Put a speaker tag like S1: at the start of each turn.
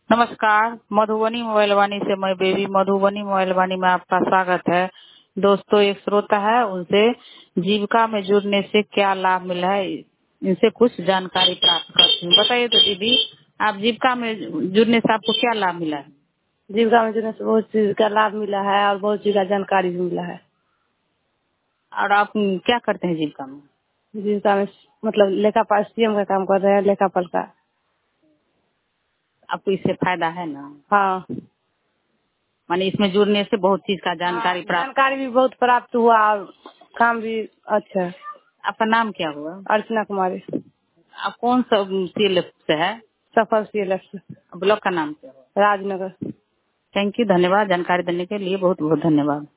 S1: नमस्कार, मधुबनी मोबाइल वाणी से मैं बेबी। मधुबनी मोबाइल वाणी में आपका स्वागत है। दोस्तों, एक श्रोता है, उनसे जीविका में जुड़ने से क्या लाभ मिला है, इनसे कुछ जानकारी प्राप्त करती हूँ। बताइए तो दीदी, आप जीविका में जुड़ने से आपको क्या लाभ मिला है?
S2: जीविका में जुड़ने से बहुत चीज का लाभ मिला है और बहुत चीज का जानकारी भी मिला है।
S1: और आप क्या करते हैं जीविका में?
S2: जीविका में मतलब लेखापाल सीएम का काम कर रहे हैं, लेखापाल का।
S1: आपको इससे फायदा है ना?
S2: हाँ,
S1: माने इसमें जुड़ने से बहुत चीज का जानकारी प्राप्त।
S2: जानकारी भी बहुत प्राप्त हुआ और काम भी अच्छा है।
S1: आपका नाम क्या हुआ?
S2: अर्चना कुमारी,
S1: आप कौन सा सीएलएफ से है?
S2: सफल सीएलएफ से,
S1: ब्लॉक का नाम क्या हुआ?
S2: राजनगर।
S1: थैंक यू, धन्यवाद। जानकारी देने के लिए बहुत बहुत धन्यवाद।